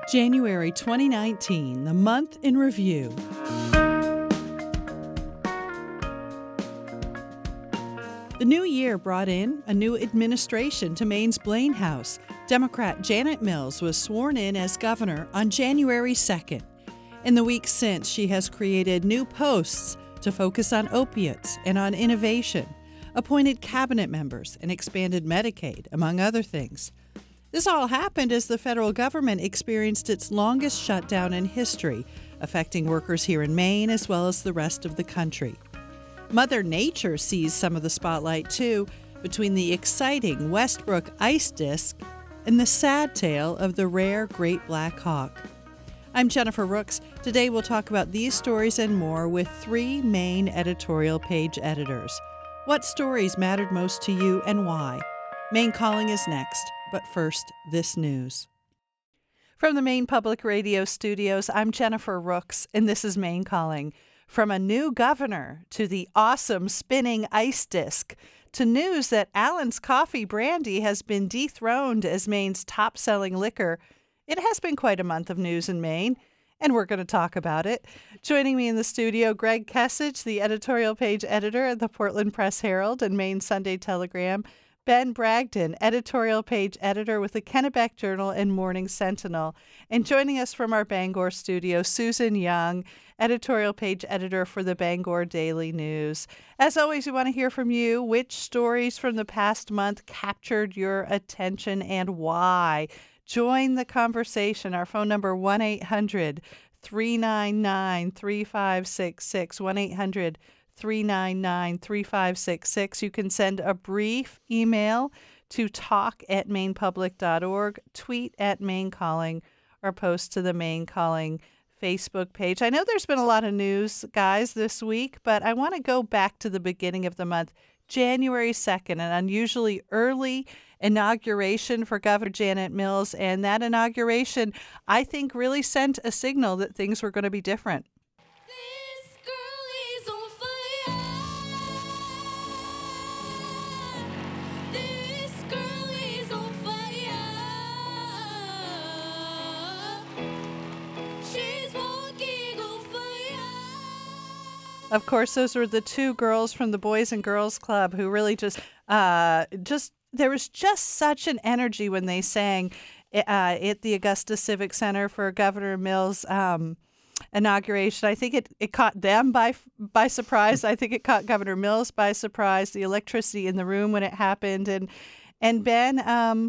January 2019, the month in review. The new year brought in a new administration to Maine's Blaine House. Democrat Janet Mills was sworn in as governor on January 2nd. In the weeks since, she has created new posts to focus on opiates and on innovation, appointed cabinet members, and expanded Medicaid, among other things. This all happened as the federal government experienced its longest shutdown in history, affecting workers here in Maine as well as the rest of the country. Mother Nature sees some of the spotlight, too, between the exciting Westbrook ice disk and the sad tale of the rare great black hawk. I'm Jennifer Rooks. Today we'll talk about these stories and more with three Maine editorial page editors. What stories mattered most to you and why? Maine Calling is next, but first, this news. From the Maine Public Radio studios, I'm Jennifer Rooks, and this is Maine Calling. From a new governor to the awesome spinning ice disk to news that Allen's Coffee Brandy has been dethroned as Maine's top-selling liquor, it has been quite a month of news in Maine, and we're going to talk about it. Joining me in the studio, Greg Kessich, the editorial page editor at the Portland Press-Herald and Maine Sunday Telegram, Ben Bragdon, editorial page editor with the Kennebec Journal and Morning Sentinel. And joining us from our Bangor studio, Susan Young, editorial page editor for the Bangor Daily News. As always, we want to hear from you. Which stories from the past month captured your attention and why? Join the conversation. Our phone number, 1-800-399-3566, 1-800-399-3566. You can send a brief email to talk@mainepublic.org, tweet at Maine Calling, or post to the Maine Calling Facebook page. I know there's been a lot of news, guys, this week, but I want to go back to the beginning of the month, January 2nd, an unusually early inauguration for Governor Janet Mills, and that inauguration, I think, really sent a signal that things were going to be different. Of course, those were the two girls from the Boys and Girls Club who really there was just such an energy when they sang at the Augusta Civic Center for Governor Mills' inauguration. I think it caught them by surprise. I think it caught Governor Mills by surprise, the electricity in the room when it happened. And Ben,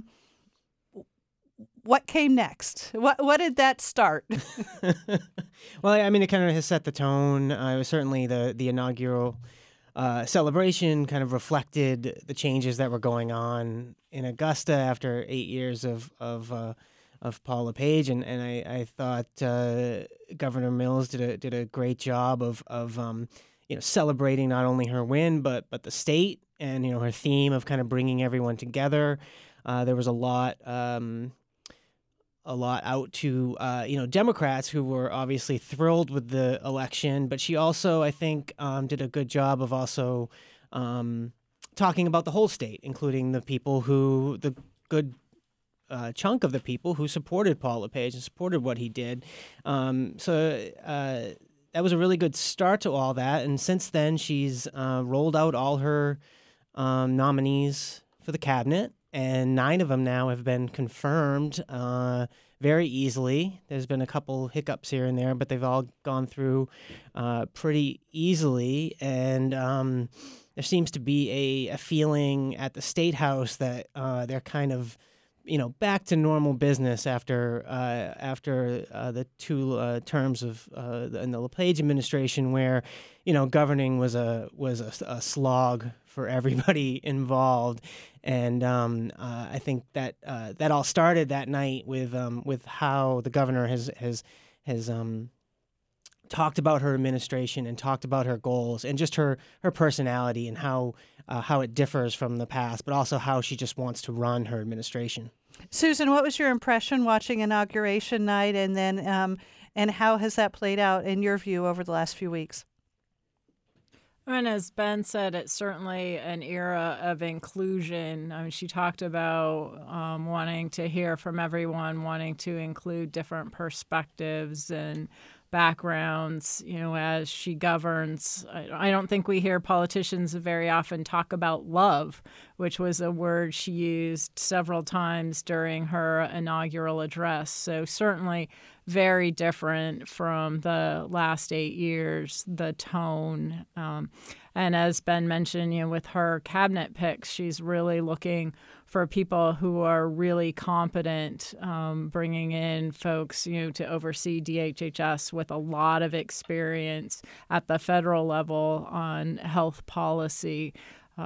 what came next? What did that start? Well, I mean, it kind of has set the tone. It was certainly the inaugural celebration kind of reflected the changes that were going on in Augusta after 8 years of Paul LePage, and I thought Governor Mills did a great job of celebrating not only her win but the state and her theme of kind of bringing everyone together. There was a lot out to Democrats who were obviously thrilled with the election, but she also, I think, did a good job of also talking about the whole state, including the good chunk of the people who supported Paul LePage and supported what he did. So that was a really good start to all that, and since then she's rolled out all her nominees for the cabinet. And 9 of them now have been confirmed very easily. There's been a couple hiccups here and there, but they've all gone through pretty easily. And there seems to be a feeling at the State House that they're kind of, back to normal business after the two terms of in the LePage administration, where governing was a slog for everybody involved. And I think that that all started that night with how the governor has talked about her administration and talked about her goals and just her personality and how it differs from the past, but also how she just wants to run her administration. Susan, what was your impression watching Inauguration Night, and then and how has that played out in your view over the last few weeks? And as Ben said, it's certainly an era of inclusion. I mean, she talked about wanting to hear from everyone, wanting to include different perspectives and backgrounds, as she governs. I don't think we hear politicians very often talk about love, which was a word she used several times during her inaugural address. So certainly very different from the last 8 years, the tone. And as Ben mentioned, with her cabinet picks, she's really looking for people who are really competent, bringing in folks, to oversee DHHS with a lot of experience at the federal level on health policy.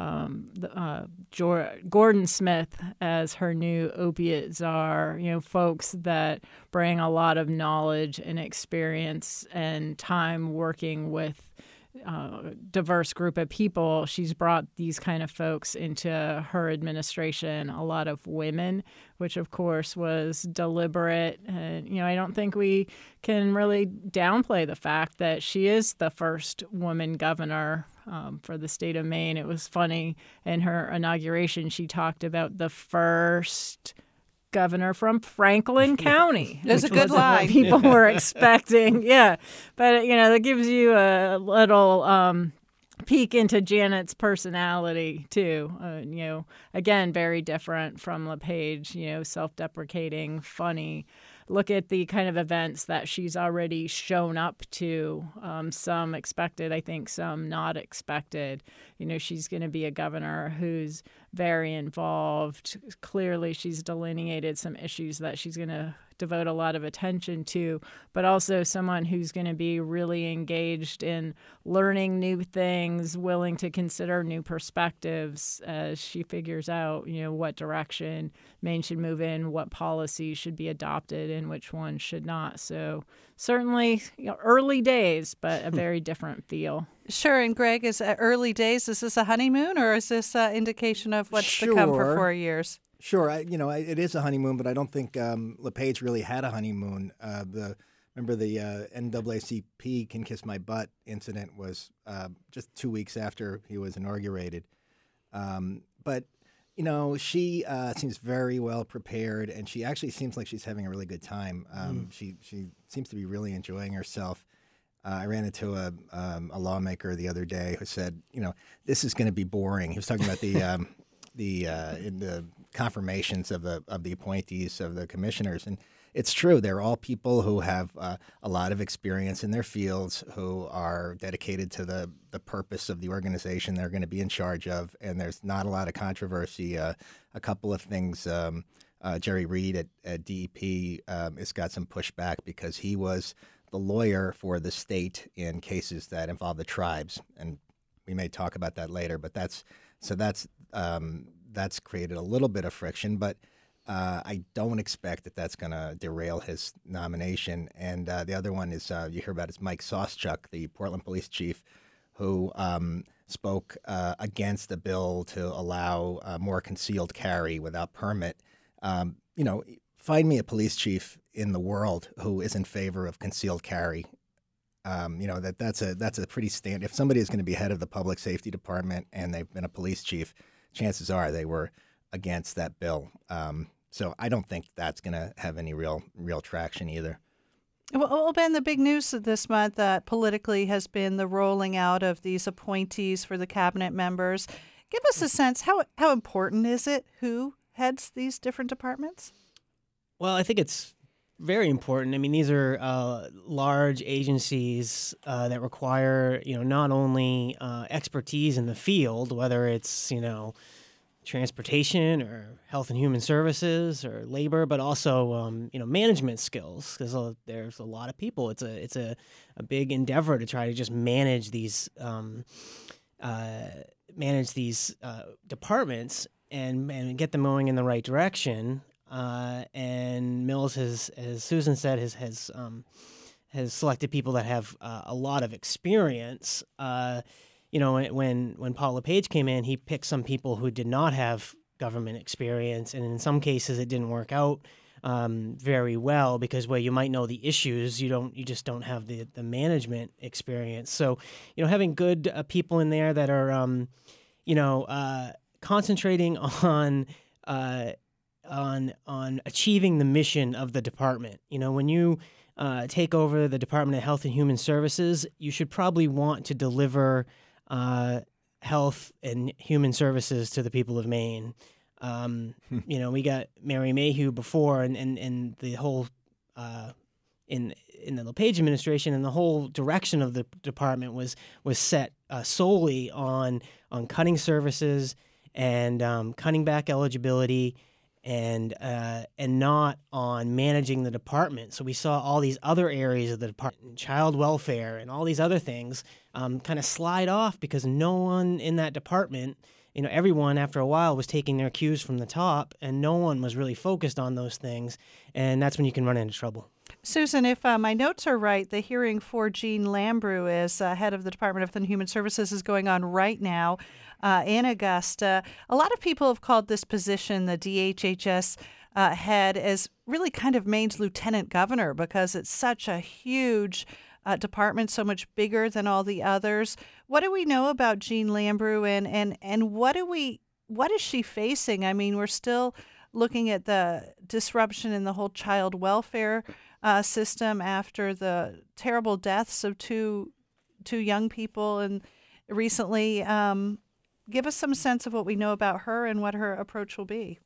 Gordon Smith as her new opiate czar, folks that bring a lot of knowledge and experience and time working with diverse group of people. She's brought these kind of folks into her administration, a lot of women, which of course was deliberate. And, I don't think we can really downplay the fact that she is the first woman governor for the state of Maine. It was funny in her inauguration, she talked about the first governor from Franklin County. There's a good line. People were expecting. Yeah. But, that gives you a little peek into Janet's personality, too. Again, very different from LePage, self-deprecating, funny. Look at the kind of events that she's already shown up to, some expected, I think some not expected. She's going to be a governor who's very involved. Clearly, she's delineated some issues that she's going to devote a lot of attention to, but also someone who's going to be really engaged in learning new things, willing to consider new perspectives as she figures out, what direction Maine should move in, what policies should be adopted, and which ones should not. So certainly early days, but a very different feel. Sure. And Greg, is early days, is this a honeymoon or is this an indication of what's to come for 4 years? Sure. It is a honeymoon, but I don't think LePage really had a honeymoon. Remember the NAACP Can Kiss My Butt incident was just 2 weeks after he was inaugurated. But she seems very well prepared, and she actually seems like she's having a really good time. She seems to be really enjoying herself. I ran into a lawmaker the other day who said, this is going to be boring. He was talking about the confirmations of the appointees of the commissioners, and it's true. They're all people who have a lot of experience in their fields, who are dedicated to the purpose of the organization they're going to be in charge of, and there's not a lot of controversy. A couple of things. Jerry Reed at DEP has got some pushback because he was the lawyer for the state in cases that involve the tribes, and we may talk about that later. But that's created a little bit of friction, but I don't expect that that's going to derail his nomination. And the other one is you hear about is Mike Sawchuk, the Portland police chief, who spoke against a bill to allow more concealed carry without permit. Find me a police chief in the world who is in favor of concealed carry. That's a pretty standard. If somebody is going to be head of the public safety department and they've been a police chief, chances are they were against that bill. So I don't think that's going to have any real traction either. Well, Ben, the big news this month politically has been the rolling out of these appointees for the cabinet members. Give us a sense, how important is it who heads these different departments? Well, I think it's very important. I mean, these are large agencies that require, not only expertise in the field, whether it's, transportation or health and human services or labor, but also, management skills, because there's a lot of people. It's a big endeavor to try to just manage these departments and get them going in the right direction. And Mills has, as Susan said, has selected people that have a lot of experience. When Paul LePage came in, he picked some people who did not have government experience, and in some cases it didn't work out. very well, because where you might know the issues, you just don't have the management experience. So, having good people in there that are, concentrating on achieving the mission of the department. When you take over the Department of Health and Human Services, you should probably want to deliver health and human services to the people of Maine. We got Mary Mayhew before, and the whole in the LePage administration, and the whole direction of the department was set solely on cutting services and cutting back eligibility, and not on managing the department. So we saw all these other areas of the department, child welfare and all these other things, kind of slide off because no one in that department, everyone after a while was taking their cues from the top, and no one was really focused on those things, and that's when you can run into trouble. Susan, if my notes are right, the hearing for Jean Lambrou as head of the Department of Health and Human Services is going on right now in Augusta. A lot of people have called this position, the DHHS head, as really kind of Maine's lieutenant governor, because it's such a huge department, so much bigger than all the others. What do we know about Jean Lambrou, and what is she facing? I mean, we're still looking at the disruption in the whole child welfare system after the terrible deaths of two young people and recently. Give us some sense of what we know about her and what her approach will be.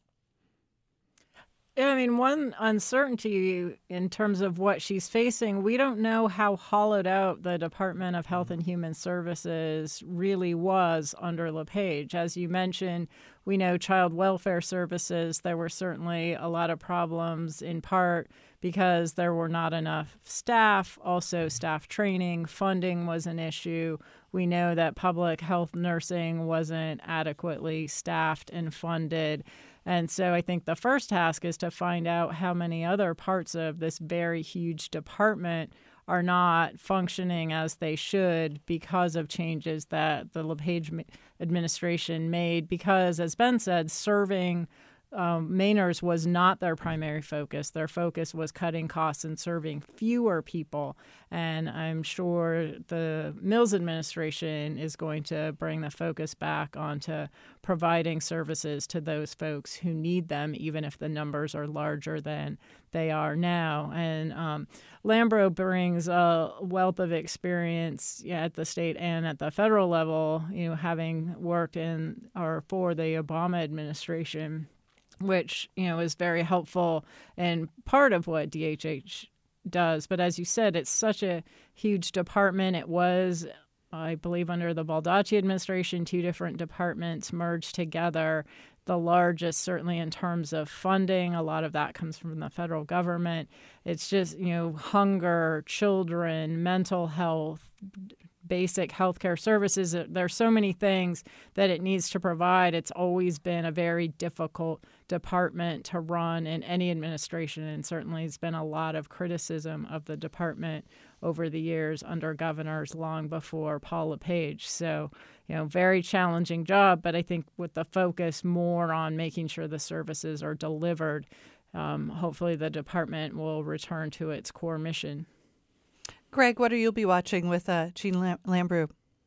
Yeah, I mean, one uncertainty in terms of what she's facing, we don't know how hollowed out the Department of Health and Human Services really was under LePage. As you mentioned, we know child welfare services, there were certainly a lot of problems, in part because there were not enough staff. Also, staff training, funding was an issue. We know that public health nursing wasn't adequately staffed and funded. And so I think the first task is to find out how many other parts of this very huge department are not functioning as they should because of changes that the LePage administration made. Because, as Ben said, serving Mainers was not their primary focus. Their focus was cutting costs and serving fewer people. And I'm sure the Mills administration is going to bring the focus back onto providing services to those folks who need them, even if the numbers are larger than they are now. And Lambrou brings a wealth of experience at the state and at the federal level, having worked in or for the Obama administration, which, is very helpful and part of what DHH does. But as you said, it's such a huge department. It was, I believe, under the Baldacci administration, 2 different departments merged together. The largest, certainly in terms of funding, a lot of that comes from the federal government. It's just, hunger, children, mental health, basic healthcare services. There's so many things that it needs to provide. It's always been a very difficult department to run in any administration, and certainly there's been a lot of criticism of the department over the years under governors long before Paul LePage. So, very challenging job, but I think with the focus more on making sure the services are delivered, hopefully the department will return to its core mission. Greg, what will you be watching with Jean Lambrou?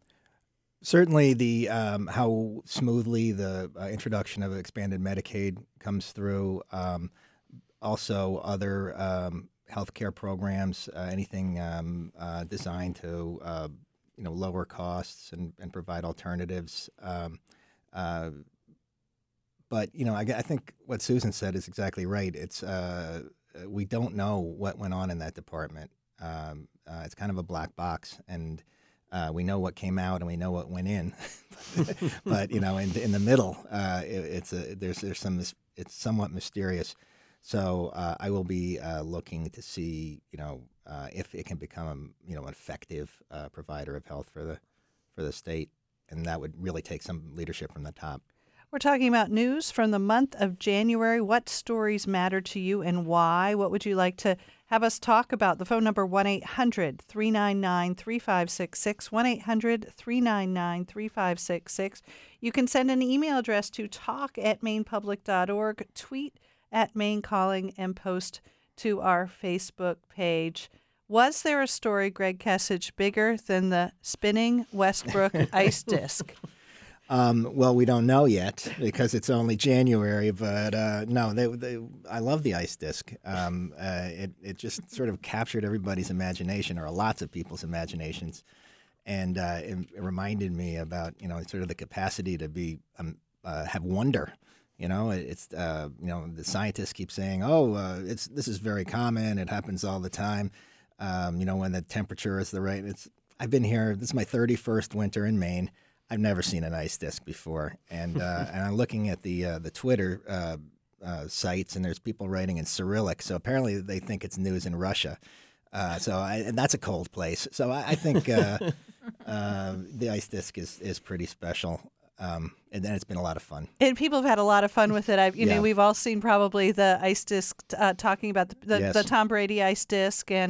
Certainly, the how smoothly the introduction of expanded Medicaid comes through. Also, other healthcare programs, anything designed to lower costs and provide alternatives. But I think what Susan said is exactly right. It's we don't know what went on in that department. It's kind of a black box, and we know what came out and we know what went in, but in the middle, it's somewhat mysterious. So I will be looking to see if it can become an effective provider of health for the state, and that would really take some leadership from the top. We're talking about news from the month of January. What stories matter to you and why? What would you like to have us talk about? The phone number 1-800-399-3566, 1-800-399-3566. You can send an email address to talk@mainepublic.org, tweet at Maine Calling and post to our Facebook page. Was there a story, Greg Kesich, bigger than the spinning Westbrook ice disc? Well, we don't know yet because it's only January, but no, I love the ice disc. It just sort of captured everybody's imagination, or lots of people's imaginations, and it reminded me about sort of the capacity to be have wonder. It's the scientists keep saying, this is very common. It happens all the time. When the temperature is the right. I've been here. This is my 31st winter in Maine. I've never seen an ice disc before, and I'm looking at the Twitter sites, and there's people writing in Cyrillic. So apparently they think it's news in Russia. And that's a cold place. So I think the ice disc is pretty special. And then it's been a lot of fun. And people have had a lot of fun with it. We've all seen probably the ice disc talking about the Tom Brady ice disc and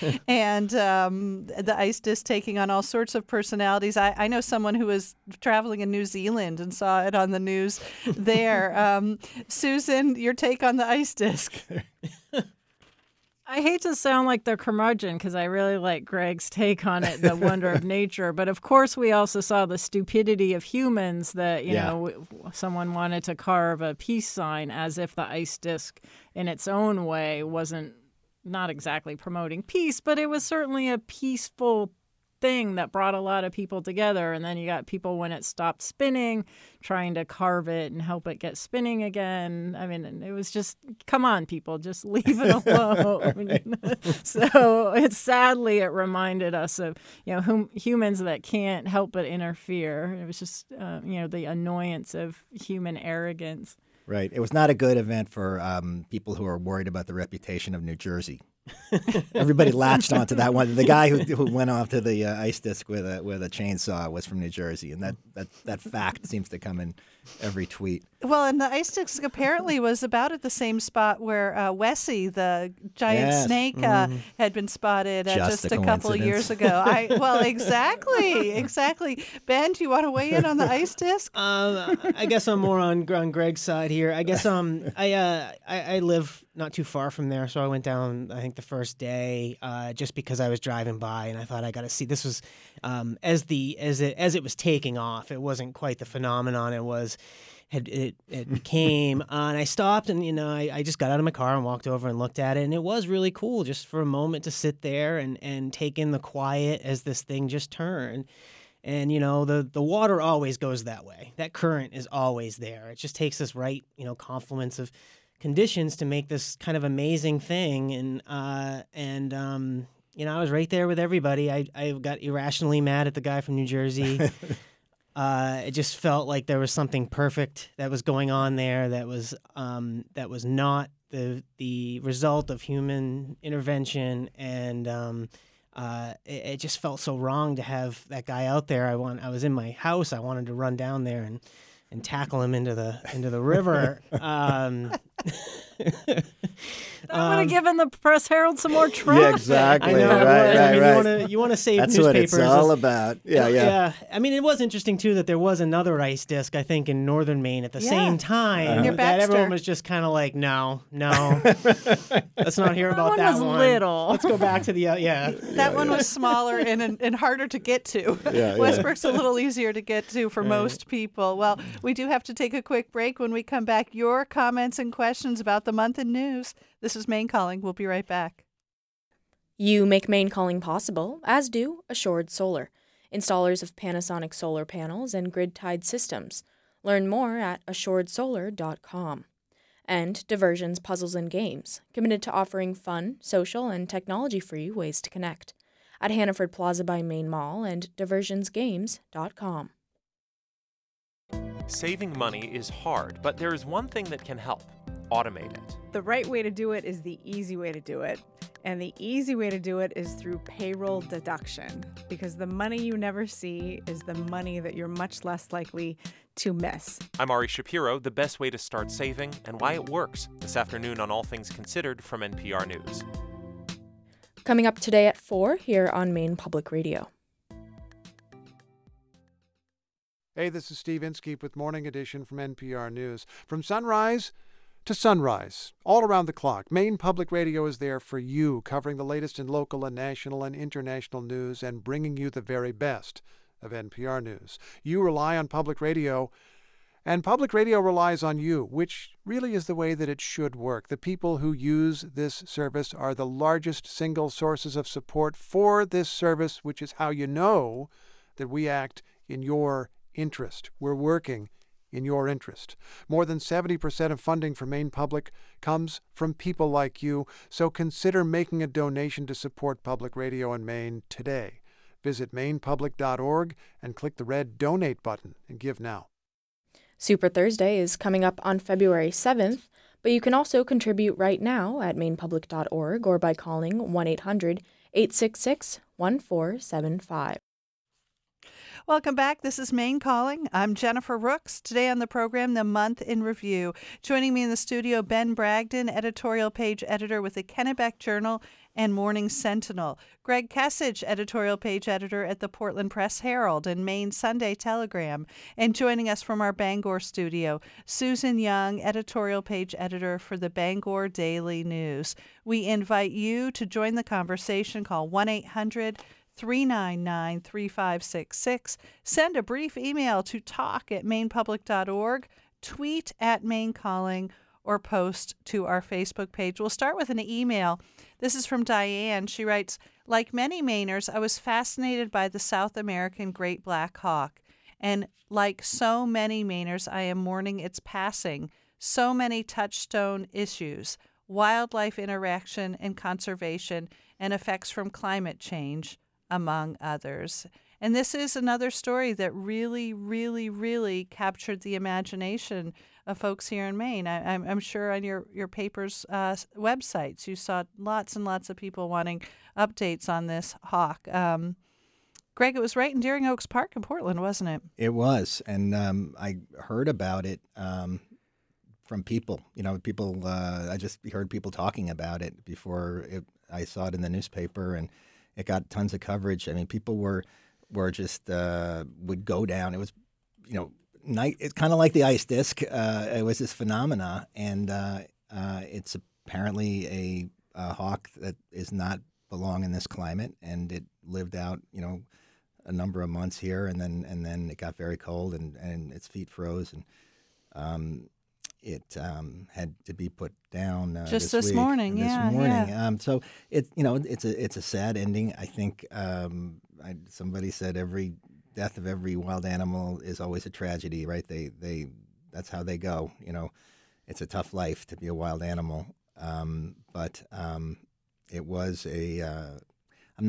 the ice disc taking on all sorts of personalities. I know someone who was traveling in New Zealand and saw it on the news there. Susan, your take on the ice disc? I hate to sound like the curmudgeon because I really like Greg's take on it, the wonder of nature. But of course, we also saw the stupidity of humans that, someone wanted to carve a peace sign as if the ice disc in its own way wasn't not exactly promoting peace, but it was certainly a peaceful thing that brought a lot of people together. And then you got people, when it stopped spinning, trying to carve it and help it get spinning again. I mean, it was just, come on, people, just leave it alone. So sadly, it reminded us of, humans that can't help but interfere. It was just, the annoyance of human arrogance. Right. It was not a good event for people who are worried about the reputation of New Jersey. Everybody latched onto that one. The guy who went off to the ice disc with a chainsaw was from New Jersey, and that fact seems to come in every tweet. Well, and the ice disc apparently was about at the same spot where Wessie, the giant snake, had been spotted just a couple of years ago. Exactly. Ben, do you want to weigh in on the ice disc? I guess I'm more on Greg's side here. I guess I live not too far from there, so I went down, I think, the first day just because I was driving by, and I thought I got to see. This was as it was taking off. It wasn't quite the phenomenon it became, and I stopped, and I just got out of my car and walked over and looked at it, and it was really cool just for a moment to sit there and take in the quiet as this thing just turned. And the water always goes that way. That current is always there. It just takes this right confluence of conditions to make this kind of amazing thing. And I was right there with everybody. I got irrationally mad at the guy from New Jersey. It just felt like there was something perfect that was going on there that was not the result of human intervention, and it just felt so wrong to have that guy out there. I was in my house. I wanted to run down there and tackle him into the river. That would have given the Press Herald some more traffic. Yeah, exactly. I know. Right. You want to save That's newspapers. That's what it's all about. Yeah. I mean, it was interesting too that there was another ice disc, I think, in northern Maine at the same time. Near That Baxter. everyone was just kind of like, no, let's not hear about that one. That one was little. Let's go back to the That one was smaller and harder to get to. Westbrook's a little easier to get to for most people. Well, we do have to take a quick break. When we come back, your comments and questions about the month in news. This is Maine Calling. We'll be right back. You make Maine Calling possible, as do Assured Solar, installers of Panasonic solar panels and grid-tied systems. Learn more at assuredsolar.com. And Diversions Puzzles and Games, committed to offering fun, social, and technology-free ways to connect. At Hannaford Plaza by Maine Mall and diversionsgames.com. Saving money is hard, but there is one thing that can help. Automate it. The right way to do it is the easy way to do it. And the easy way to do it is through payroll deduction, because the money you never see is the money that you're much less likely to miss. I'm Ari Shapiro, the best way to start saving and why it works, this afternoon on All Things Considered from NPR News. Coming up today at 4 here on Maine Public Radio. Hey, this is Steve Inskeep with Morning Edition from NPR News. From sunrise to sunrise, all around the clock. Maine Public Radio is there for you, covering the latest in local and national and international news and bringing you the very best of NPR News. You rely on public radio, and public radio relies on you, which really is the way that it should work. The people who use this service are the largest single sources of support for this service, which is how you know that we act in your interest. We're working in your interest. More than 70% of funding for Maine Public comes from people like you, so consider making a donation to support public radio in Maine today. Visit mainepublic.org and click the red Donate button and give now. Super Thursday is coming up on February 7th, but you can also contribute right now at mainepublic.org or by calling 1-800-866-1475. Welcome back. This is Maine Calling. I'm Jennifer Rooks. Today on the program, The Month in Review. Joining me in the studio, Ben Bragdon, editorial page editor with the Kennebec Journal and Morning Sentinel. Greg Kessich, editorial page editor at the Portland Press Herald and Maine Sunday Telegram. And joining us from our Bangor studio, Susan Young, editorial page editor for the Bangor Daily News. We invite you to join the conversation. Call 1-800-399-3566. Send a brief email to talk@mainepublic.org, tweet at Maine Calling, or post to our Facebook page. We'll start with an email. This is from Diane. She writes, like many Mainers, I was fascinated by the South American great black hawk. And like so many Mainers, I am mourning its passing. So many touchstone issues, wildlife interaction and conservation, and effects from climate change, among others. And this is another story that really, really, really captured the imagination of folks here in Maine. I'm sure on your paper's websites, you saw lots and lots of people wanting updates on this hawk. Greg, it was right in Deering Oaks Park in Portland, wasn't it? It was, and I heard about it from people. People. I just heard people talking about it before I saw it in the newspaper, and it got tons of coverage. I mean, people were just would go down. It was, night. It's kind of like the ice disc. It was this phenomena, and it's apparently a hawk that is not belong in this climate, and it lived out, a number of months here, and then it got very cold, and its feet froze, and it had to be put down just this week, morning. Yeah. So it's a sad ending. I think somebody said every death of every wild animal is always a tragedy, right? They that's how they go. It's a tough life to be a wild animal. But it was I'm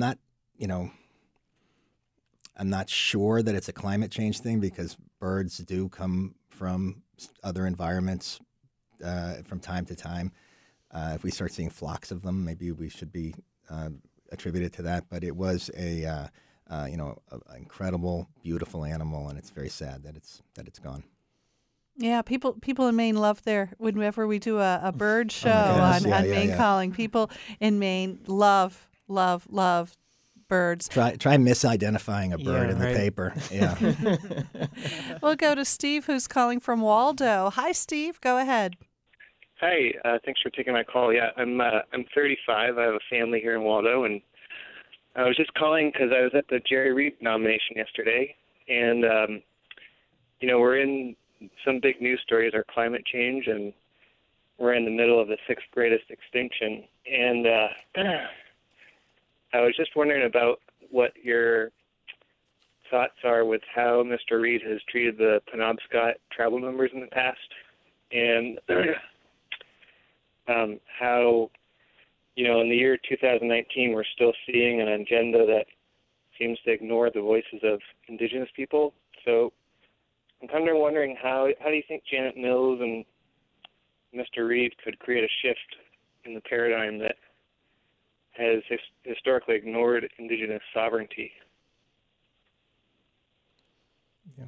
not sure that it's a climate change thing, because birds do come from other environments from time to time. If we start seeing flocks of them, maybe we should be attributed to that. But it was an incredible, beautiful animal, and it's very sad that it's gone. Yeah, people in Maine love whenever we do a bird show on Maine Calling. People in Maine love birds. Try misidentifying a bird in the paper. Yeah. We'll go to Steve, who's calling from Waldo. Hi, Steve. Go ahead. Hi. Thanks for taking my call. Yeah, I'm 35. I have a family here in Waldo, and I was just calling because I was at the Jerry Reed nomination yesterday, and we're in some big news stories are climate change, and we're in the middle of the sixth greatest extinction, and I was just wondering about what your thoughts are with how Mr. Reed has treated the Penobscot tribal members in the past, and how, in the year 2019, we're still seeing an agenda that seems to ignore the voices of Indigenous people. So I'm kind of wondering how do you think Janet Mills and Mr. Reed could create a shift in the paradigm that has historically ignored Indigenous sovereignty? Yeah.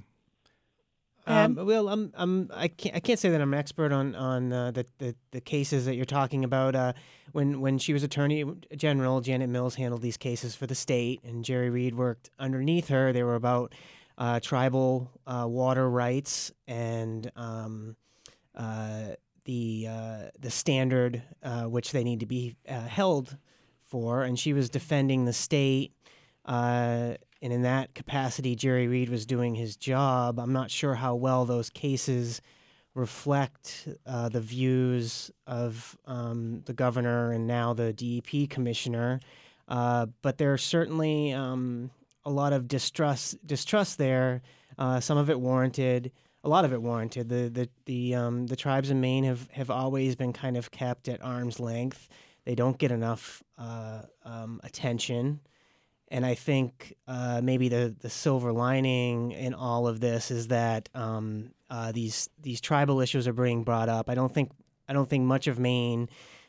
I can't say that I'm an expert on the cases that you're talking about. When she was Attorney General, Janet Mills handled these cases for the state, and Jerry Reed worked underneath her. They were about tribal water rights, and the standard which they need to be held for, and she was defending the state. And in that capacity, Jerry Reed was doing his job. I'm not sure how well those cases reflect the views of the governor and now the DEP commissioner, but there's certainly a lot of distrust there. Some of it warranted. A lot of it warranted. The tribes in Maine have always been kind of kept at arm's length. They don't get enough attention. And I think maybe the silver lining in all of this is that these tribal issues are being brought up. I don't think much of Maine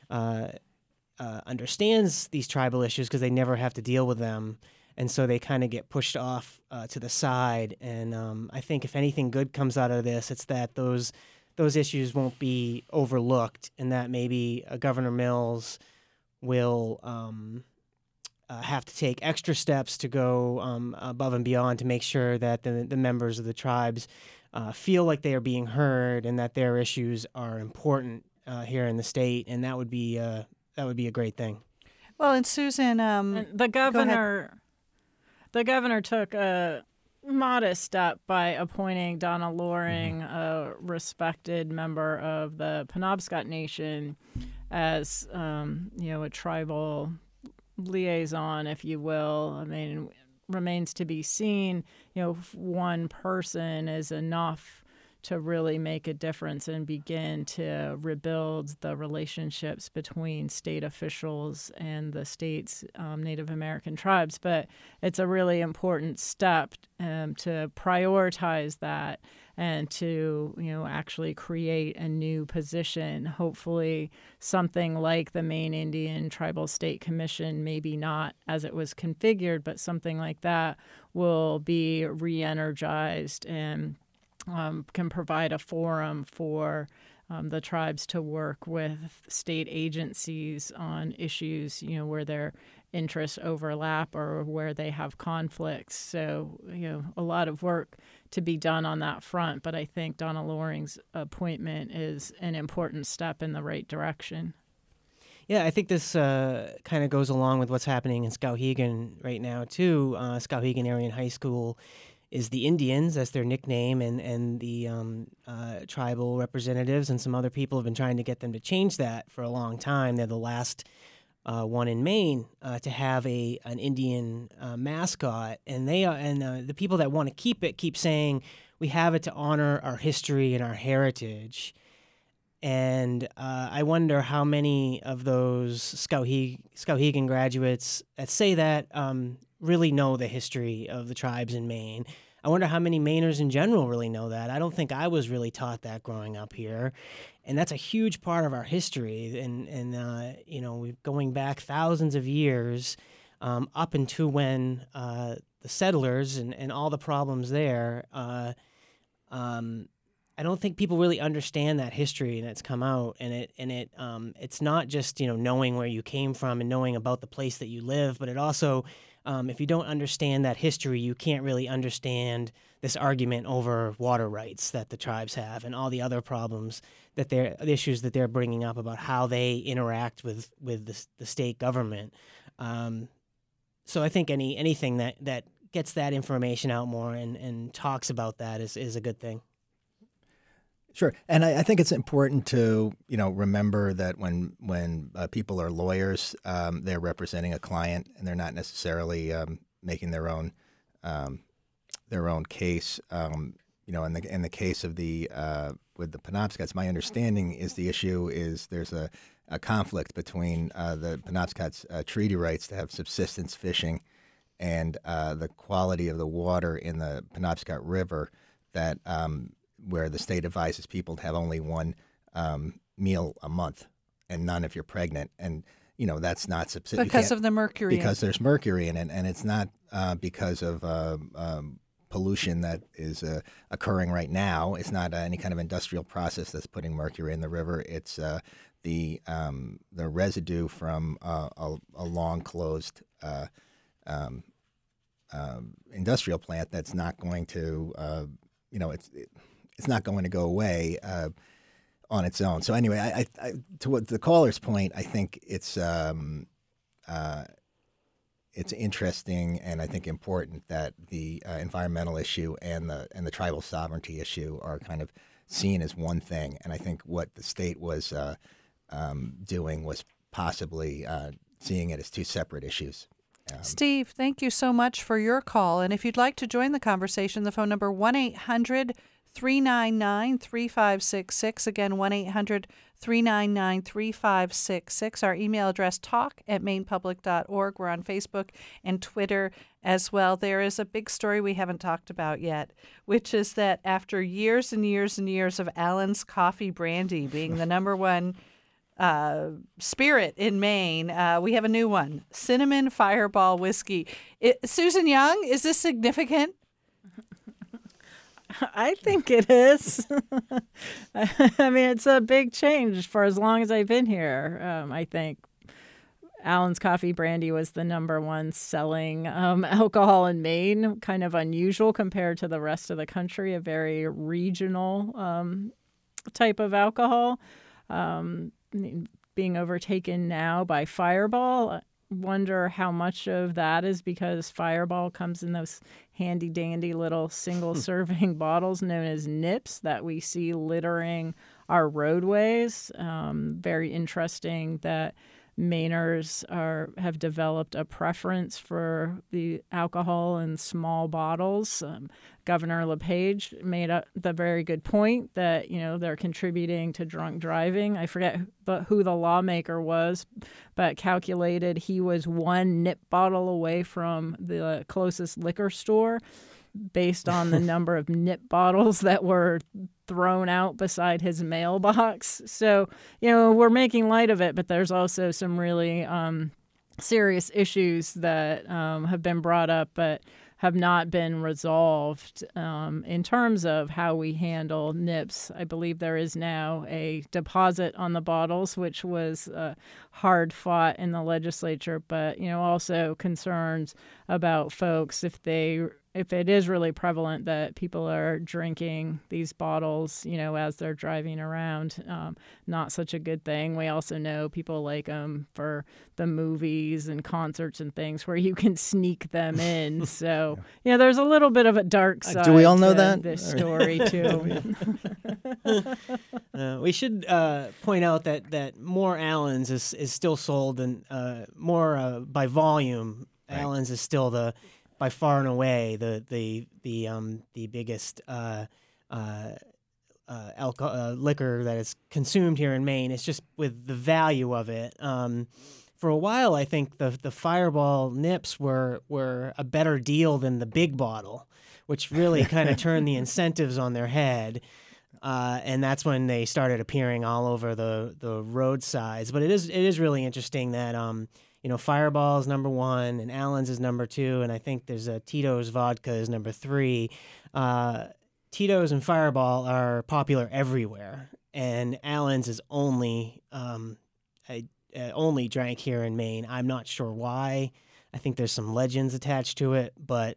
understands these tribal issues because they never have to deal with them, and so they kind of get pushed off to the side. And I think if anything good comes out of this, it's that those issues won't be overlooked, and that maybe Governor Mills will have to take extra steps to go above and beyond to make sure that the members of the tribes feel like they are being heard and that their issues are important here in the state, and that would be a great thing. Well, and Susan, and the governor took a modest step by appointing Donna Loring, a respected member of the Penobscot Nation, as a tribal liaison, if you will. I mean, remains to be seen, if one person is enough to really make a difference and begin to rebuild the relationships between state officials and the state's Native American tribes. But it's a really important step to prioritize that and to, actually create a new position. Hopefully something like the Maine Indian Tribal State Commission, maybe not as it was configured, but something like that will be re-energized and can provide a forum for the tribes to work with state agencies on issues, where their interests overlap or where they have conflicts. So, a lot of work to be done on that front. But I think Donna Loring's appointment is an important step in the right direction. Yeah, I think this kind of goes along with what's happening in Skowhegan right now, too. Skowhegan Aryan High School is the Indians, that's their nickname, and the tribal representatives and some other people have been trying to get them to change that for a long time. They're the last one in Maine to have an Indian mascot, and the people that want to keep it keep saying we have it to honor our history and our heritage. And I wonder how many of those Skowhegan graduates that say that really know the history of the tribes in Maine. I wonder how many Mainers in general really know that. I don't think I was really taught that growing up here. And that's a huge part of our history. And we're going back thousands of years up into when the settlers and all the problems there. I don't think people really understand that history that's come out, and it's not just knowing where you came from and knowing about the place that you live, but it also if you don't understand that history, you can't really understand this argument over water rights that the tribes have and all the other problems the issues that they're bringing up about how they interact with the state government. So I think anything that gets that information out more and talks about that is a good thing. Sure, and I think it's important to remember that when people are lawyers, they're representing a client, and they're not necessarily making their own case. In the case of with the Penobscots, my understanding is the issue is there's a conflict between the Penobscots' treaty rights to have subsistence fishing and the quality of the water in the Penobscot River that. Where the state advises people to have only one meal a month and none if you're pregnant. And, that's not subsistence. Because of the mercury. Because there's mercury in it. And it's not because of pollution that is occurring right now. It's not any kind of industrial process that's putting mercury in the river. It's the residue from a long-closed industrial plant that's not going to, it's not going to go away. on its own. So anyway, I to what the caller's point, I think it's interesting and I think important that the environmental issue and the tribal sovereignty issue are kind of seen as one thing. And I think what the state was doing was possibly seeing it as two separate issues. Steve, thank you so much for your call. And if you'd like to join the conversation, the phone number 1-800-399-3566. Again, 1-800-399-3566. Our email address, talk@mainepublic.org. We're on Facebook and Twitter as well. There is a big story we haven't talked about yet, which is that after years and years and years of Allen's Coffee Brandy being the number one spirit in Maine, we have a new one, Cinnamon Fireball Whiskey. Susan Young, is this significant? I think it is. I mean, it's a big change for as long as I've been here. I think Allen's Coffee Brandy was the number one selling alcohol in Maine, kind of unusual compared to the rest of the country, a very regional type of alcohol. Being overtaken now by Fireball. Wonder how much of that is because Fireball comes in those handy dandy little single serving bottles known as nips that we see littering our roadways. Very interesting that Mainers have developed a preference for the alcohol in small bottles. Governor LePage made the very good point that, they're contributing to drunk driving. I forget who the lawmaker was, but calculated he was one nip bottle away from the closest liquor store based on the number of nip bottles that were thrown out beside his mailbox. So, we're making light of it, but there's also some really serious issues that have been brought up but have not been resolved in terms of how we handle nips. I believe there is now a deposit on the bottles, which was hard fought in the legislature, but, also concerns about folks if it is really prevalent that people are drinking these bottles, as they're driving around, not such a good thing. We also know people like them for the movies and concerts and things where you can sneak them in. So, there's a little bit of a dark side. Do we all know that? This story too. We should point out that more Allen's is still sold and more by volume. Right. Allen's is still by far and away the biggest liquor that is consumed here in Maine. It's just with the value of it. For a while, I think the Fireball nips were a better deal than the big bottle, which really kind of turned the incentives on their head. And that's when they started appearing all over the roadsides. But it is really interesting that Fireball is number one and Allen's is number two, and I think there's a Tito's vodka is number three. Tito's and Fireball are popular everywhere, and Allen's is only drank here in Maine. I'm not sure why. I think there's some legends attached to it, but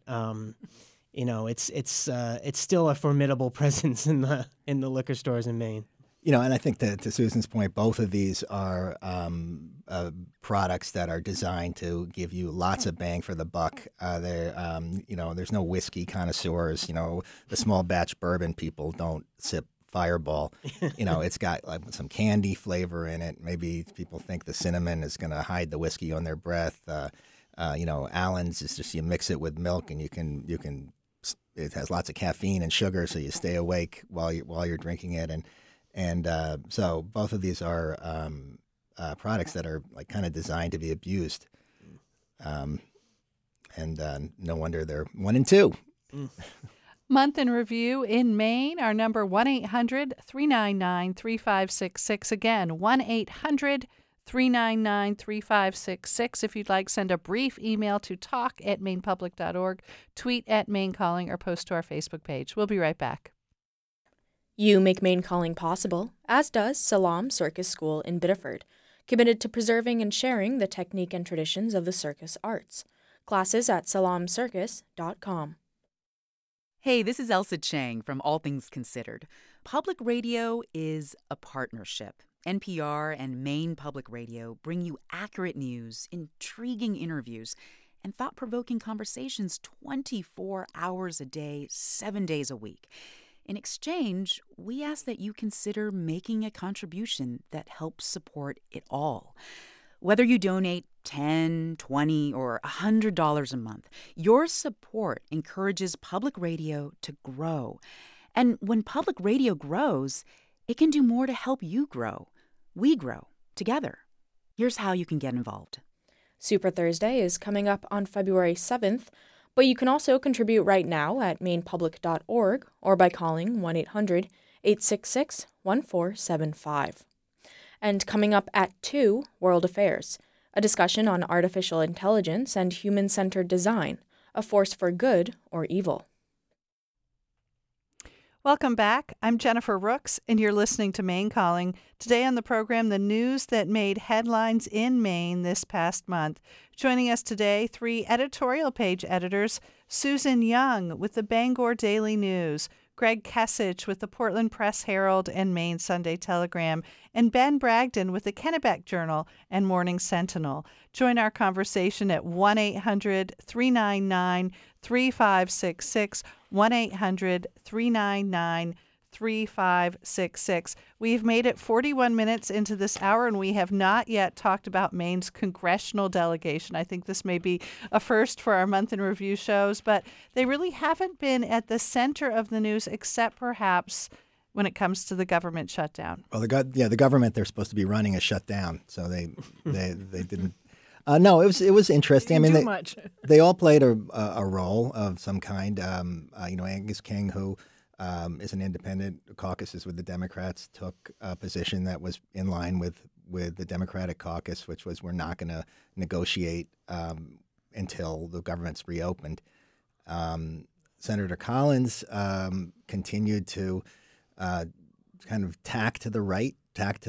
it's still a formidable presence in the liquor stores in Maine. And I think that to Susan's point, both of these are products that are designed to give you lots of bang for the buck. There's no whiskey connoisseurs. The small batch bourbon people don't sip Fireball. It's got some candy flavor in it. Maybe people think the cinnamon is going to hide the whiskey on their breath. Allen's is just you mix it with milk and you can. It has lots of caffeine and sugar, so you stay awake while you're drinking it And so both of these are products that are kind of designed to be abused, and no wonder they're 1 and 2. Month in review in Maine. Our number 1-800-399-3566. Again, 1-800-399-3566. If you'd like, send a brief email to talk@mainepublic.org, tweet @MaineCalling, or post to our Facebook page. We'll be right back. You make Maine Calling possible, as does Salam Circus School in Biddeford, committed to preserving and sharing the technique and traditions of the circus arts. Classes at salamcircus.com. Hey, this is Elsa Chang from All Things Considered. Public radio is a partnership. NPR and Maine Public Radio bring you accurate news, intriguing interviews, and thought-provoking conversations 24 hours a day, 7 days a week. In exchange, we ask that you consider making a contribution that helps support it all. Whether you donate $10, $20, or $100 a month, your support encourages public radio to grow. And when public radio grows, it can do more to help you grow. We grow together. Here's how you can get involved. Super Thursday is coming up on February 7th, but you can also contribute right now at mainepublic.org or by calling 1-800-866-1475. And coming up at 2, World Affairs, a discussion on artificial intelligence and human-centered design, a force for good or evil. Welcome back. I'm Jennifer Rooks, and you're listening to Maine Calling. Today on the program, the news that made headlines in Maine this past month. Joining us today, 3 editorial page editors, Susan Young with the Bangor Daily News, Greg Kesich with the Portland Press Herald and Maine Sunday Telegram, and Ben Bragdon with the Kennebec Journal and Morning Sentinel. Join our conversation at 1-800-399-3566, 1-800-399-3566. We've made it 41 minutes into this hour, and we have not yet talked about Maine's congressional delegation. I think this may be a first for our month in review shows, but they really haven't been at the center of the news, except perhaps when it comes to the government shutdown. Well, the government, they're supposed to be running a shutdown, so they didn't. No, it was interesting. I mean, they all played a role of some kind. Angus King, who is an independent, caucuses with the Democrats, took a position that was in line with the Democratic caucus, which was we're not going to negotiate until the government's reopened. Senator Collins continued to kind of tack to the right,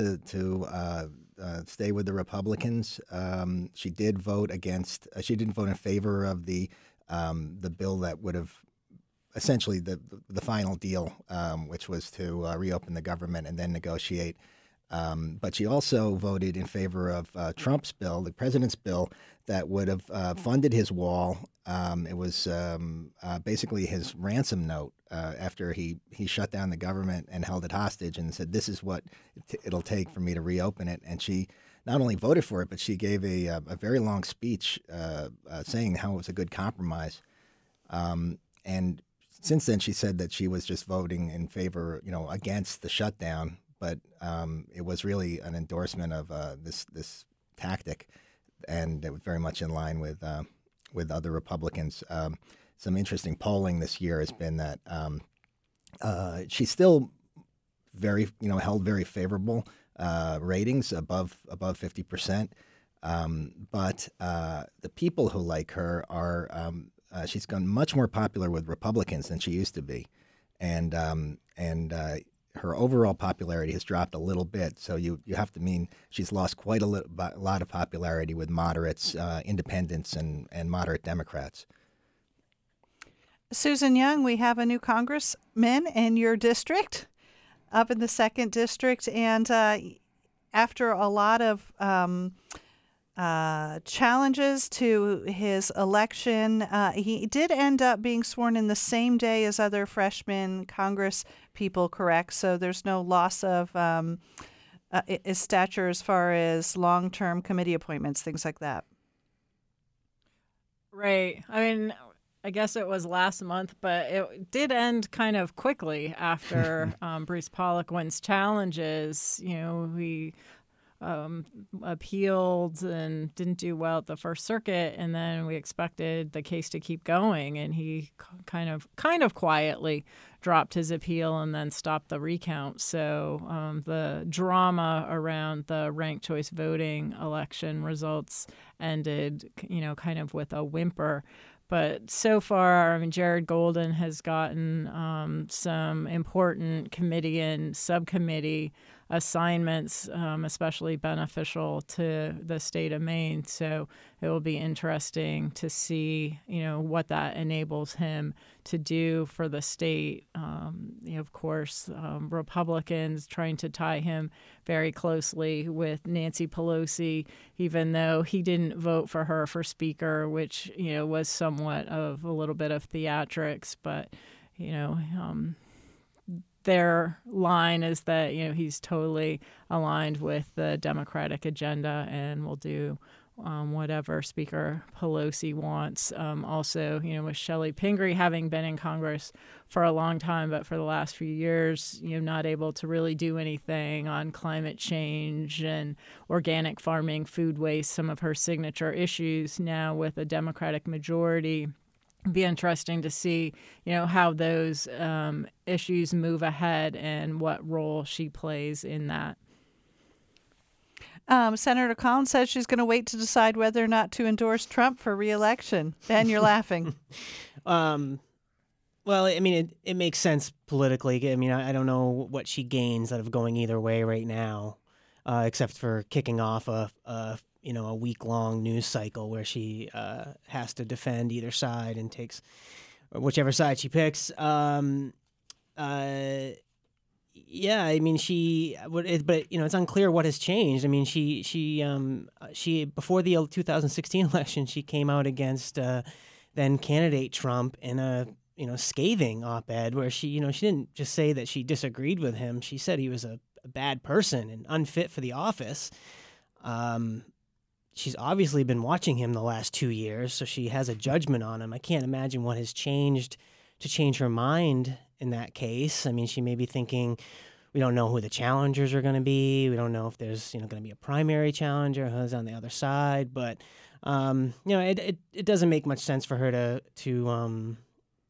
stay with the Republicans. She did vote against. She didn't vote in favor of the bill that would have essentially the final deal, which was to reopen the government and then negotiate. But she also voted in favor of Trump's bill, the president's bill, that would have funded his wall. It was basically his ransom note after he shut down the government and held it hostage and said, this is what it'll take for me to reopen it. And she not only voted for it, but she gave a very long speech saying how it was a good compromise. And since then, she said that she was just voting in favor, against the shutdown. But it was really an endorsement of this tactic, and it was very much in line with other Republicans. Some interesting polling this year has been that she's still held very favorable ratings above 50%. But the people who like her are she's gone much more popular with Republicans than she used to be, and her overall popularity has dropped a little bit. So you have to mean she's lost quite a lot of popularity with moderates, independents, and moderate Democrats. Susan Young, we have a new congressman in your district, up in the 2nd District, and after a lot of challenges to his election, he did end up being sworn in the same day as other freshman Congress people, correct? So there's no loss of his stature as far as long-term committee appointments, things like that. Right. I mean, I guess it was last month, but it did end kind of quickly after Bruce Poliquin's challenges. He appealed and didn't do well at the First Circuit, and then we expected the case to keep going, and he kind of quietly dropped his appeal and then stopped the recount. So the drama around the ranked choice voting election results ended, kind of with a whimper. But so far, Jared Golden has gotten some important committee and subcommittee assignments, especially beneficial to the state of Maine. So it will be interesting to see, what that enables him to do for the state. Of course, Republicans trying to tie him very closely with Nancy Pelosi, even though he didn't vote for her for Speaker, which, was somewhat of a little bit of theatrics. But, their line is that, he's totally aligned with the Democratic agenda and will do whatever Speaker Pelosi wants. Also, with Shelley Pingree having been in Congress for a long time, but for the last few years, not able to really do anything on climate change and organic farming, food waste, some of her signature issues. Now with a Democratic majority, be interesting to see, how those issues move ahead and what role she plays in that. Senator Collins says she's going to wait to decide whether or not to endorse Trump for re-election. Ben, you're laughing. Well, it makes sense politically. I don't know what she gains out of going either way right now, except for kicking off a week-long news cycle where she has to defend either side and takes whichever side she picks. It's unclear what has changed. She before the 2016 election, she came out against then candidate Trump in a scathing op-ed where she didn't just say that she disagreed with him. She said he was a bad person and unfit for the office. She's obviously been watching him the last 2 years, so she has a judgment on him. I can't imagine what has changed to change her mind in that case. She may be thinking, we don't know who the challengers are going to be. We don't know if there's going to be a primary challenger who's on the other side. But it doesn't make much sense for her to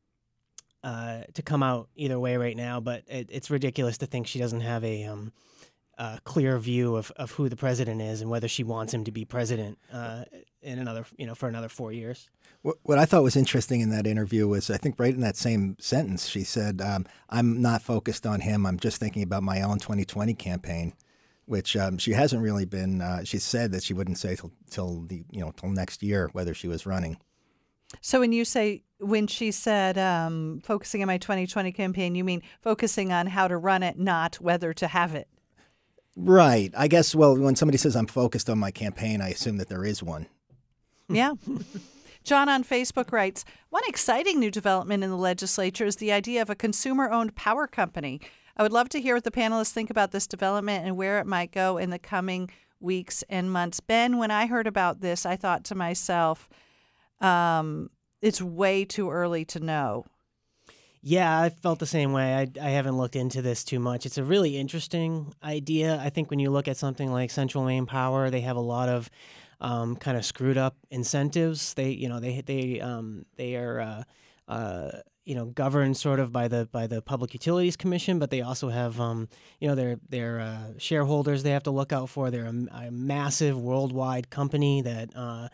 come out either way right now. But it's ridiculous to think she doesn't have a clear view of who the president is and whether she wants him to be president in another for another 4 years. What I thought was interesting in that interview was, I think right in that same sentence, she said, I'm not focused on him. I'm just thinking about my own 2020 campaign, which she hasn't really been. She said that she wouldn't say till next year whether she was running. So when she said focusing on my 2020 campaign, you mean focusing on how to run it, not whether to have it? Right. I guess, when somebody says I'm focused on my campaign, I assume that there is one. Yeah. John on Facebook writes, one exciting new development in the legislature is the idea of a consumer-owned power company. I would love to hear what the panelists think about this development and where it might go in the coming weeks and months. Ben, when I heard about this, I thought to myself, it's way too early to know. Yeah, I felt the same way. I haven't looked into this too much. It's a really interesting idea. I think when you look at something like Central Maine Power, they have a lot of kind of screwed up incentives. They are governed sort of by the Public Utilities Commission, but they also have their shareholders they have to look out for. They're a massive worldwide company that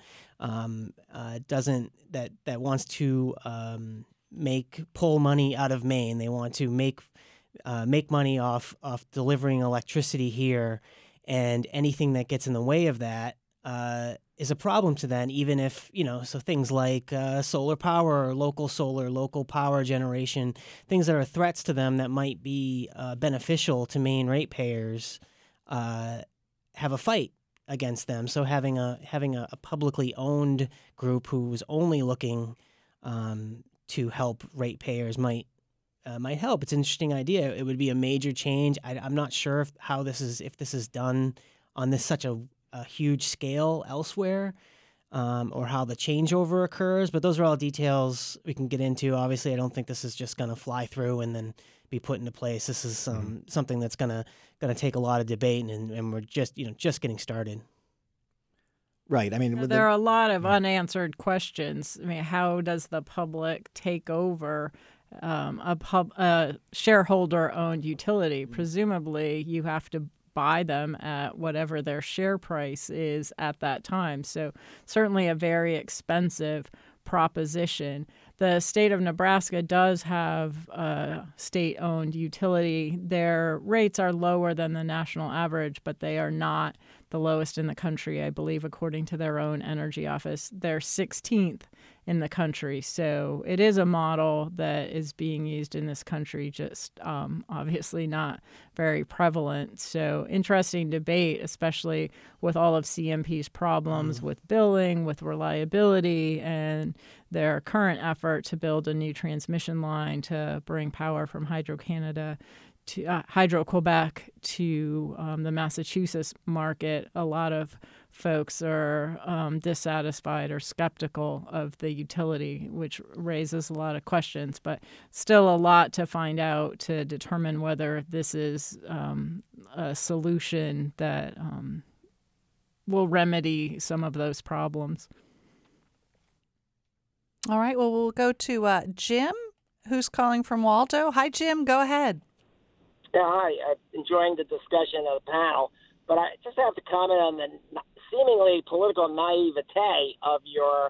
wants to pull money out of Maine. They want to make money off delivering electricity here, and anything that gets in the way of that is a problem to them. Even if so things like solar power, or local power generation, things that are threats to them that might be beneficial to Maine ratepayers, have a fight against them. So having a publicly owned group who's only looking to help ratepayers might help. It's an interesting idea. It would be a major change. I'm not sure if this is done on such a huge scale elsewhere, or how the changeover occurs. But those are all details we can get into. Obviously, I don't think this is just going to fly through and then be put into place. This is something that's going to take a lot of debate, and we're just getting started. Right. There are a lot of unanswered questions. How does the public take over a shareholder-owned utility? Presumably, you have to buy them at whatever their share price is at that time. So certainly a very expensive proposition. the state of Nebraska does have a state-owned utility. Their rates are lower than the national average, but they are not the lowest in the country, I believe, according to their own energy office. They're 16th in the country. So it is a model that is being used in this country, just obviously not very prevalent. So interesting debate, especially with all of CMP's problems with billing, with reliability, and their current effort to build a new transmission line to bring power from Hydro-Canada to Hydro-Quebec to the Massachusetts market. A lot of folks are dissatisfied or skeptical of the utility, which raises a lot of questions, but still a lot to find out to determine whether this is a solution that will remedy some of those problems. All right, well, we'll go to Jim, who's calling from Waldo. Hi, Jim. Go ahead. Yeah, hi. I'm enjoying the discussion of the panel, but I just have to comment on the seemingly political naivete of your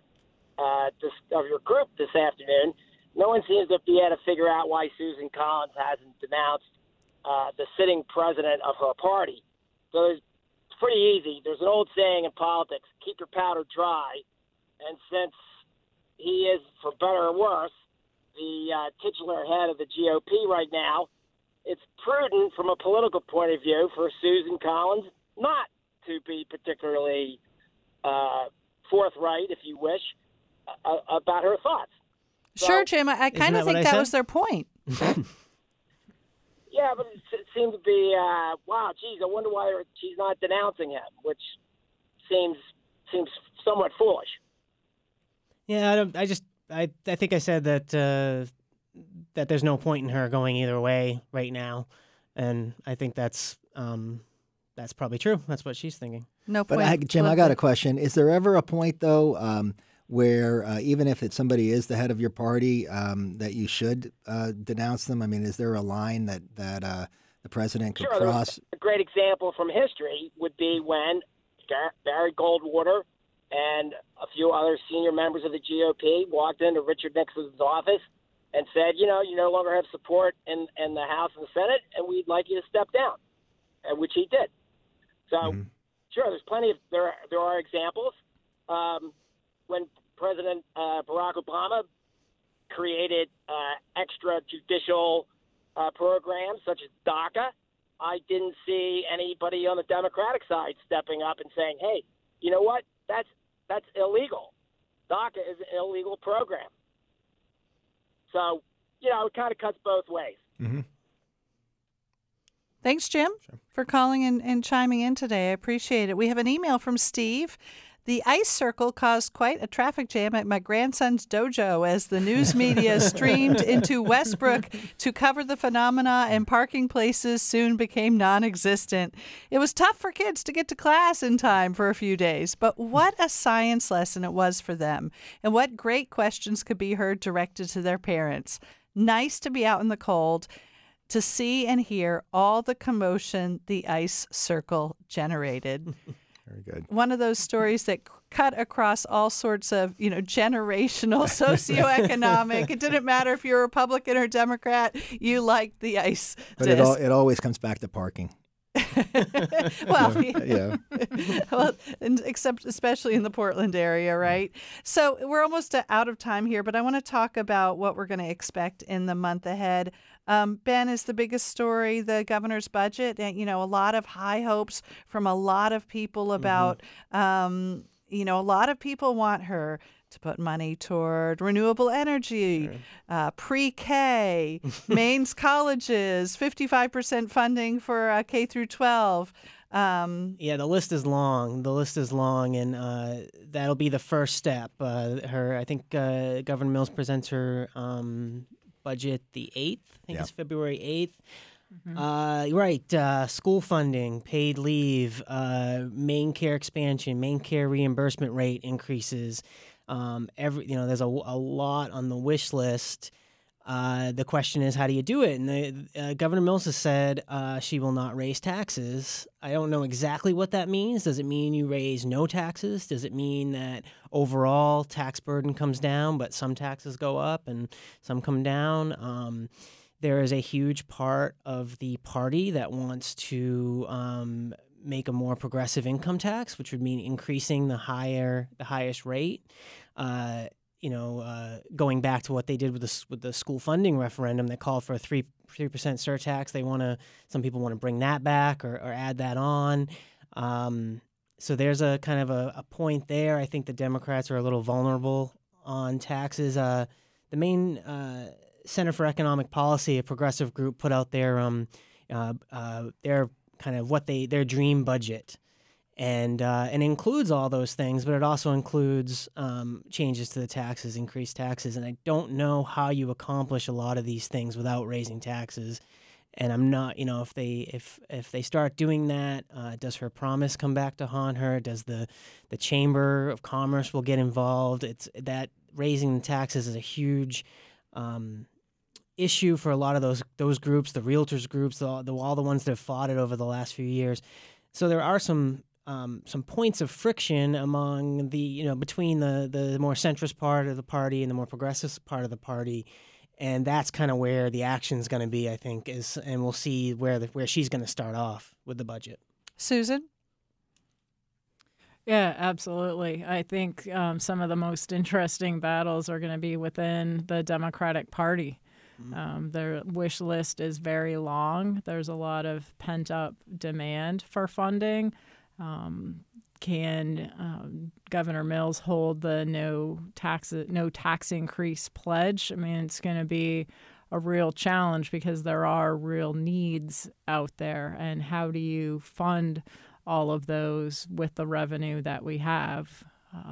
group this afternoon. No one seems to be able to figure out why Susan Collins hasn't denounced the sitting president of her party. So it's pretty easy. There's an old saying in politics: keep your powder dry. And since he is, for better or worse, the titular head of the GOP right now, it's prudent from a political point of view for Susan Collins not to be particularly forthright, if you wish, about her thoughts. Sure, Jim. I kind of think that was their point. Yeah, but it seemed to be, wow, geez, I wonder why she's not denouncing him, which seems somewhat foolish. Yeah, I think I said that that there's no point in her going either way right now, and I think that's probably true. That's what she's thinking. No point. But Jim, I got a question. Is there ever a point though where even if somebody is the head of your party, that you should denounce them? I mean, is there a line that the president could cross? A great example from history would be when Barry Goldwater and a few other senior members of the GOP walked into Richard Nixon's office and said, you no longer have support in the House and the Senate, and we'd like you to step down, which he did. So, sure, there's plenty of there are examples. When President Barack Obama created extrajudicial programs such as DACA, I didn't see anybody on the Democratic side stepping up and saying, hey, you know what, that's illegal. DACA is an illegal program. So, it kind of cuts both ways. Mm-hmm. Thanks, Jim, for calling and chiming in today. I appreciate it. We have an email from Steve. The ice circle caused quite a traffic jam at my grandson's dojo as the news media streamed into Westbrook to cover the phenomena, and parking places soon became non-existent. It was tough for kids to get to class in time for a few days, but what a science lesson it was for them, and what great questions could be heard directed to their parents. Nice to be out in the cold to see and hear all the commotion the ice circle generated. Very good. One of those stories that cut across all sorts of, generational, socioeconomic. It didn't matter if you're a Republican or Democrat, you liked the ice. But it always comes back to parking. Well, yeah. Well, except especially in the Portland area, right? So we're almost out of time here, but I want to talk about what we're going to expect in the month ahead. Ben, is the biggest story the governor's budget, and a lot of high hopes from a lot of people about. A lot of people want her to put money toward renewable energy, pre-K, Maine's colleges, 55% funding for K through 12. Yeah, the list is long. And that'll be the first step. I think Governor Mills presents her budget the 8th. I think it's February 8th. Right. School funding, paid leave, Maine Care expansion, Maine Care reimbursement rate increases. There's a lot on the wish list. The question is, how do you do it? And Governor Mills has said she will not raise taxes. I don't know exactly what that means. Does it mean you raise no taxes? Does it mean that overall tax burden comes down, but some taxes go up and some come down? There is a huge part of the party that wants to make a more progressive income tax, which would mean increasing the highest rate. Going back to what they did with the school funding referendum that called for a 3% surtax. Some people want to bring that back or add that on. So there's a kind of a point there. I think the Democrats are a little vulnerable on taxes. The Maine Center for Economic Policy, a progressive group, put out their kind of their dream budget. And includes all those things, but it also includes changes to the taxes, increased taxes. And I don't know how you accomplish a lot of these things without raising taxes. And I'm not, if they start doing that, does her promise come back to haunt her? Does the Chamber of Commerce will get involved? It's that raising the taxes is a huge issue for a lot of those groups, the realtors groups, all the ones that have fought it over the last few years. So there are some points of friction among between the more centrist part of the party and the more progressive part of the party, and that's kind of where the action is going to be, I think, and we'll see where she's going to start off with the budget. Susan? Yeah, absolutely. I think some of the most interesting battles are going to be within the Democratic Party. Their wish list is very long. There's a lot of pent-up demand for funding. Can Governor Mills hold the no tax increase pledge? I mean, it's going to be a real challenge because there are real needs out there. And how do you fund all of those with the revenue that we have?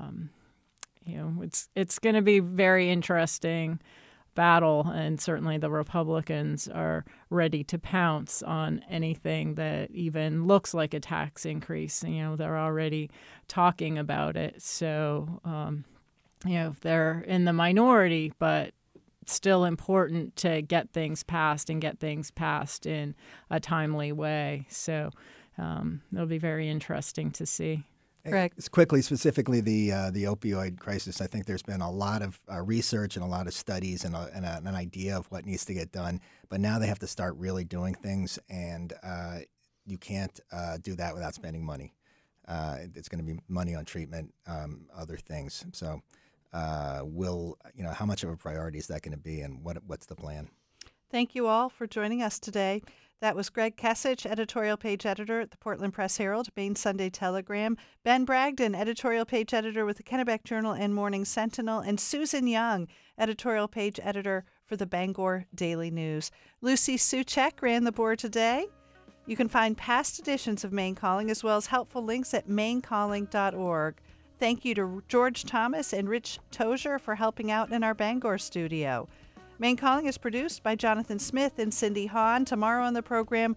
It's going to be very interesting battle, and certainly the Republicans are ready to pounce on anything that even looks like a tax increase. They're already talking about it. So, they're in the minority, but still important to get things passed and get things passed in a timely way. So it'll be very interesting to see. Greg. Specifically the opioid crisis, I think there's been a lot of research and a lot of studies and an idea of what needs to get done. But now they have to start really doing things, and you can't do that without spending money. It's going to be money on treatment, other things. So how much of a priority is that going to be, and what's the plan? Thank you all for joining us today. That was Greg Kesich, editorial page editor at the Portland Press Herald, Maine Sunday Telegram, Ben Bragdon, editorial page editor with the Kennebec Journal and Morning Sentinel, and Susan Young, editorial page editor for the Bangor Daily News. Lucy Suchek ran the board today. You can find past editions of Maine Calling as well as helpful links at mainecalling.org. Thank you to George Thomas and Rich Tozier for helping out in our Bangor studio. Maine Calling is produced by Jonathan Smith and Cindy Hahn. Tomorrow on the program,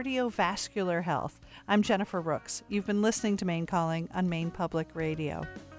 cardiovascular health. I'm Jennifer Rooks. You've been listening to Maine Calling on Maine Public Radio.